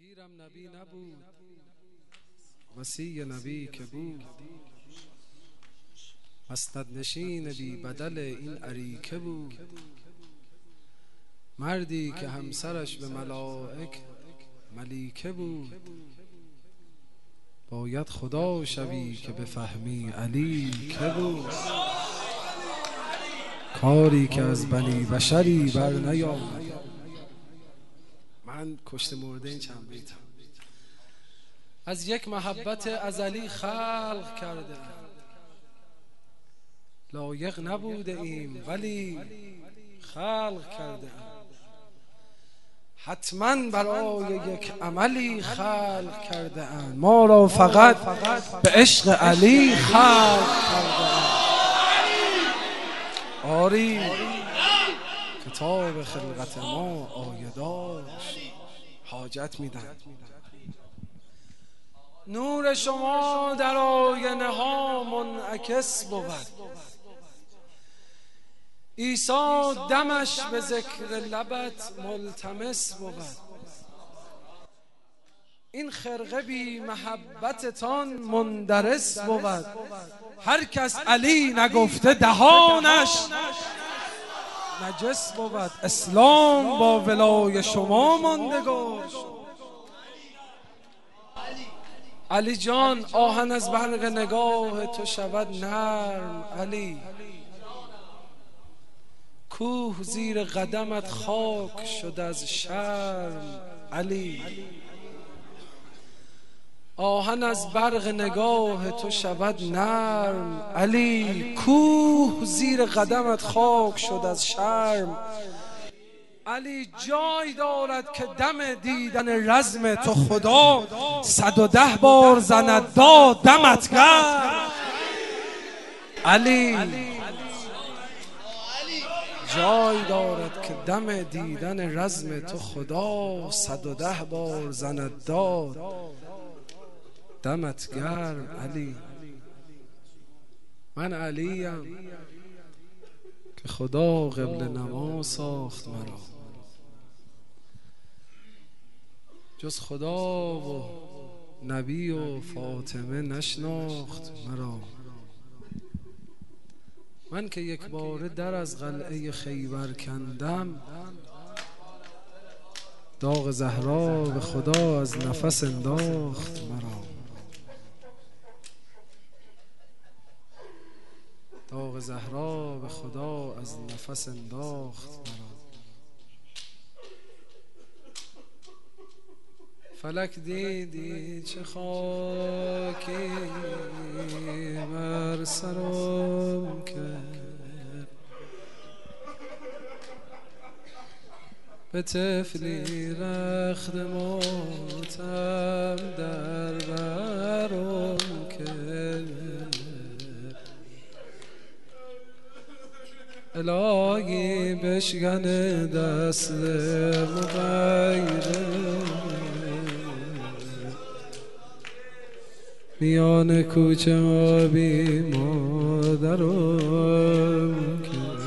پیرم نبی نبود، وصی نبی که بود، مسند نشین بی بدل این اریکه بود. مردی که همسرش به ملائک ملیکه بود. باید خدا شوی که بفهمی علی که بود. کاری که از بنی بشری بر نیامد. من کشته مرده این چند بیتم از یک محبت ازلی خلق کرده. لایق نبوده ایم ولی خلق کرده. حتما برای یک عملی خلق کرده اند. ما را فقط به عشق علی خلق کرده اند. آری کتاب خلقت ما آیه داشت حاجت میدن. نور شما در آینه ها منعکس بود. عیسی دمش به ذکر لبت ملتمس بود. این خرقه بی محبتتان مندرس بود. هر کس علی نگفته دهانش نجس بود. اسلام با ولای شما ماندگار. علی جان آهن از برق نگاه تو شود نرم. علی کوه زیر قدمت خاک شد از شرم. علی آهن از برق نگاه تو شود نرم. علی کوه زیر قدمت خاک شد از شرم. علی جای دارد که دم دیدن رزم تو خدا 110 بار زند داد دمت گرم. علی جای دارد که دم دیدن رزم تو خدا 110 بار زند داد دمت گرم. علی من علیم که خدا قبل نما ساخت مرا. جز خدا و نبی و فاطمه نشناخت مرا. من که یک باره در از قلعه خیبر کندم، داغ زهرا به خدا از نفس انداخت مرا. داغ زهرا به خدا از نفس انداخت مرا. فلک دیدی چه خاکی بر سرم کرد، به طفلی رخت ماتم در برم کرد. الهی بشکن دست مغیره میان کوچه ها بی مادرم کرد.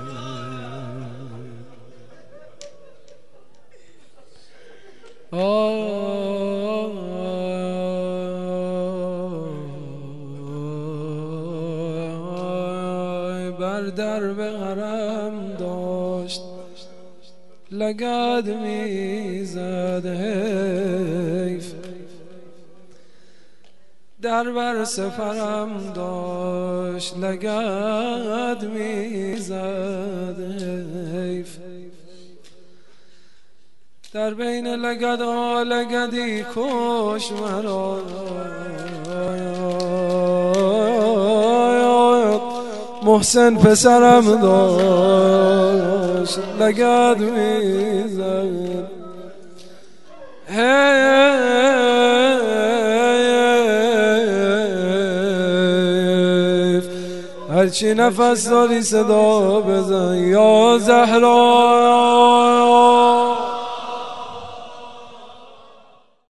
بر درب حرم داشت لگد میزد حیف. در بر سفرم داشت لگد میزد حیف. در بین لگدها لگدی کش مرا. محسن پسرم داشت لگد میزد هرچی نفس داری صدا بزن یا زهرا.